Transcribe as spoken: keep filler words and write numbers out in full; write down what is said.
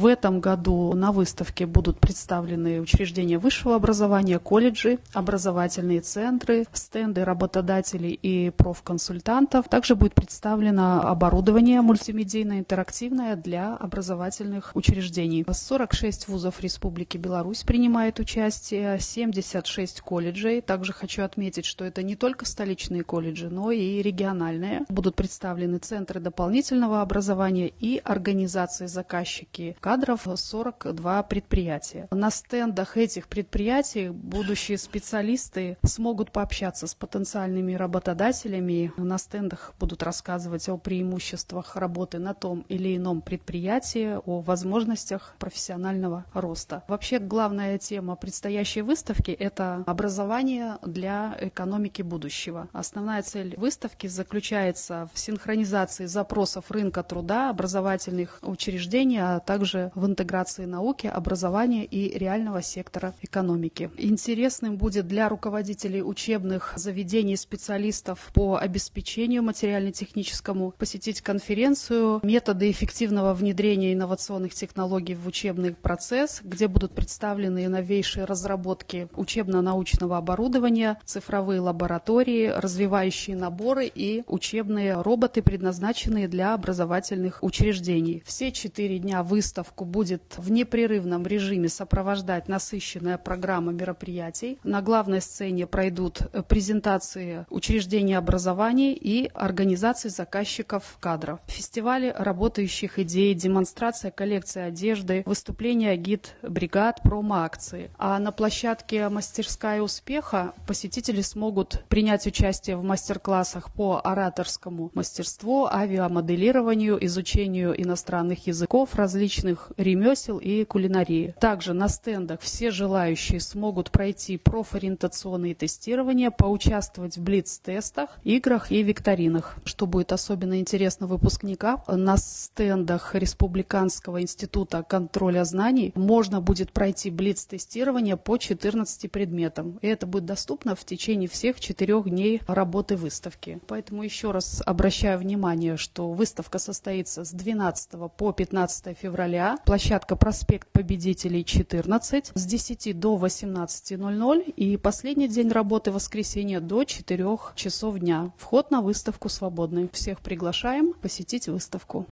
В этом году на выставке будут представлены учреждения высшего образования, колледжи, образовательные центры, стенды работодателей и профконсультантов. Также будет представлено оборудование мультимедийно-интерактивное для образовательных учреждений. сорок шесть вузов Республики Беларусь принимает участие, семьдесят шесть колледжей. Также хочу отметить, что это не только столичные колледжи, но и региональные. Будут представлены центры дополнительного образования и организации заказчики кадров сорок два предприятия. На стендах этих предприятий будущие специалисты смогут пообщаться с потенциальными работодателями. На стендах будут рассказывать о преимуществах работы на том или ином предприятии, о возможностях профессионального роста. Вообще главная тема предстоящей выставки – это образование для экономики будущего. Основная цель выставки заключается в синхронизации запросов рынка труда, образовательных учреждений, а также в интеграции науки, образования и реального сектора экономики. Интересным будет для руководителей учебных заведений, специалистов по обеспечению материально-техническому посетить конференцию «Методы эффективного внедрения инновационных технологий в учебный процесс», где будут представлены новейшие разработки учебно-научного оборудования, цифровые лаборатории, развивающие наборы и учебные роботы, предназначенные для образовательных учреждений. Все четыре дня выставку будет в непрерывном режиме сопровождать насыщенная программа мероприятий. На главной сцене пройдут презентации учреждений образования и организаций заказчиков кадров, фестивали работающих идей, демонстрация коллекции одежды, выступления гид-бригад, промо-акции. А на площадке «Мастерская успеха» посетители смогут принять участие в мастер-классах по ораторскому мастерству, авиамоделированию, изучению иностранных языков, различных ремесел и кулинарии. Также на стендах все желающие смогут пройти профориентационные тестирования, поучаствовать в блиц-тестах, играх и викторинах. Что будет особенно интересно выпускникам, на стендах Республиканского института контроля знаний можно будет пройти блиц-тестирование по четырнадцати предметам. И это будет доступно в течение всех четырех дней работы выставки. Поэтому еще раз обращаю внимание, что выставка состоится с двенадцатого по пятнадцатое февраля. Площадка «Проспект Победителей» четырнадцать с десяти до восемнадцати ноль-ноль и последний день работы воскресенье до четырёх часов дня. Вход на выставку свободный. Всех приглашаем посетить выставку.